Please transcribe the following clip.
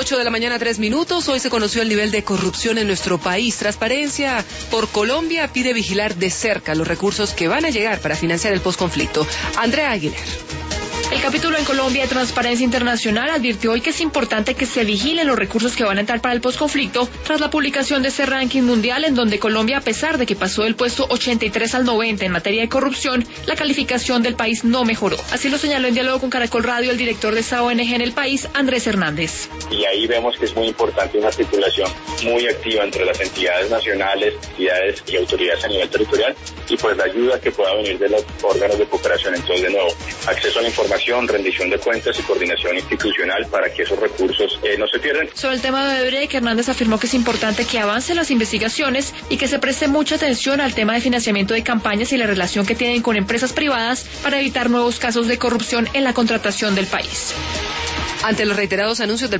8 de la mañana, 3 minutos. Hoy se conoció el nivel de corrupción en nuestro país. Transparencia por Colombia pide vigilar de cerca los recursos que van a llegar para financiar el posconflicto. Andrea Aguilar. El capítulo en Colombia de Transparencia Internacional advirtió hoy que es importante que se vigilen los recursos que van a entrar para el posconflicto tras la publicación de este ranking mundial en donde Colombia, a pesar de que pasó del puesto 83 al 90 en materia de corrupción, la calificación del país no mejoró. Así lo señaló en diálogo con Caracol Radio el director de esta ONG en el país, Andrés Hernández. Y ahí vemos que es muy importante una articulación muy activa entre las entidades nacionales, entidades y autoridades a nivel territorial y pues la ayuda que pueda venir de los órganos de cooperación. Entonces, de nuevo, acceso a la información, rendición de cuentas y coordinación institucional para que esos recursos no se pierdan. Sobre el tema de Odebrecht, Hernández afirmó que es importante que avancen las investigaciones y que se preste mucha atención al tema de financiamiento de campañas y la relación que tienen con empresas privadas para evitar nuevos casos de corrupción en la contratación del país. Ante los reiterados anuncios del